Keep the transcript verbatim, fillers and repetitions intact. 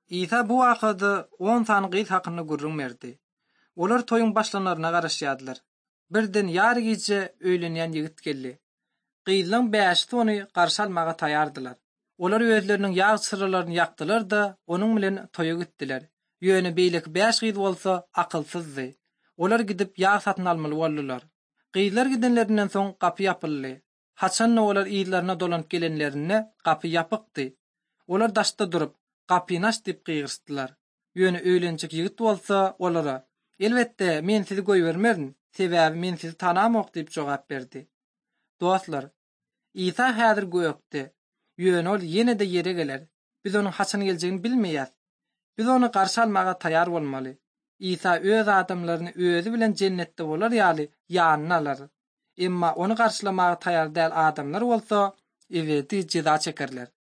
İsa bu wagtda on tane gyz hakyny gürrüňmerdi. Olar toyun başlanaryna garaşýadylar. Birden ýary gece öýlenýän ýigit geldi. Gyzlaň beş tony garşy almaga taýardylar. Olar özleriniň ýağ sıralaryny ýakdylar-da onuň bilen toýa gitdiler. Ýöne beýleki beş gyz bolsa akylsyzdy. Olar gidip ýağ satyn almaly boldular. Gyzlar gidenlerinden soň gapy ýapyldy. Haçanna olar ýylaryna dolanyp gelenlerine gapy ýapykdy. Olar daşda durup gapyny aç diýip gygyrstylar. Ýöne öýlenjek ýigit bolsa olara "Elbetde men sizi goýbermerin, sebäbi men sizi tanamok" diýip jogap berdi. Dostlar, İsa häzir göýekde. Ýöne ol ýene de ýere geler. Biz onuň haçan geljegini bilmeýäs. Biz onu garşy almaga taýar bolmaly. İsa öz adamlaryny özü bilen jennetde bolar ýaly ýanyna alar. Emma onu garşylamaga taýar däl adamlar bolsa, ebedi jyza çekerler.